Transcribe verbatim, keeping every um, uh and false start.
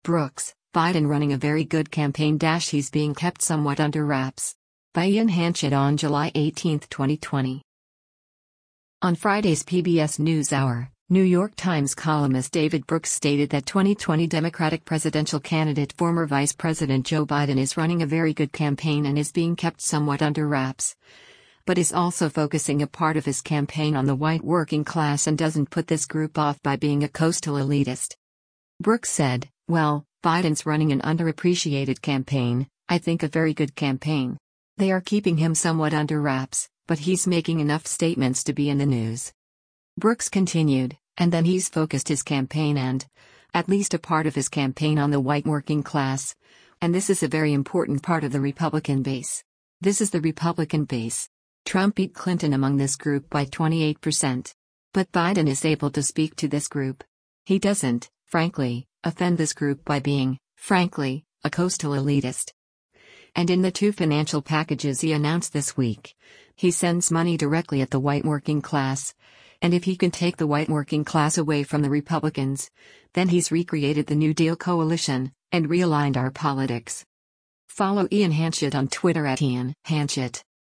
Brooks, Biden running a very good campaign. He's being kept somewhat under wraps. By Ian Hanchett on July eighteenth, twenty twenty. On Friday's P B S NewsHour, New York Times columnist David Brooks stated that twenty twenty Democratic presidential candidate former Vice President Joe Biden is running a very good campaign and is being kept somewhat under wraps, but is also focusing a part of his campaign on the white working class and doesn't put this group off by being a coastal elitist. Brooks said, "Well, Biden's running an underappreciated campaign, I think a very good campaign. They are keeping him somewhat under wraps, but he's making enough statements to be in the news." Brooks continued, and then he's focused his campaign and, at least a part of his campaign, on the white working class. And this is a very important part of the Republican base. This is the Republican base. Trump beat Clinton among this group by twenty-eight percent. But Biden is able to speak to this group. He doesn't, frankly, offend this group by being, frankly, a coastal elitist. And in the two financial packages he announced this week, he sends money directly at the white working class. And if he can take the white working class away from the Republicans, then he's recreated the New Deal coalition and realigned our politics. Follow Ian Hanchett on Twitter at Ian Hanchett.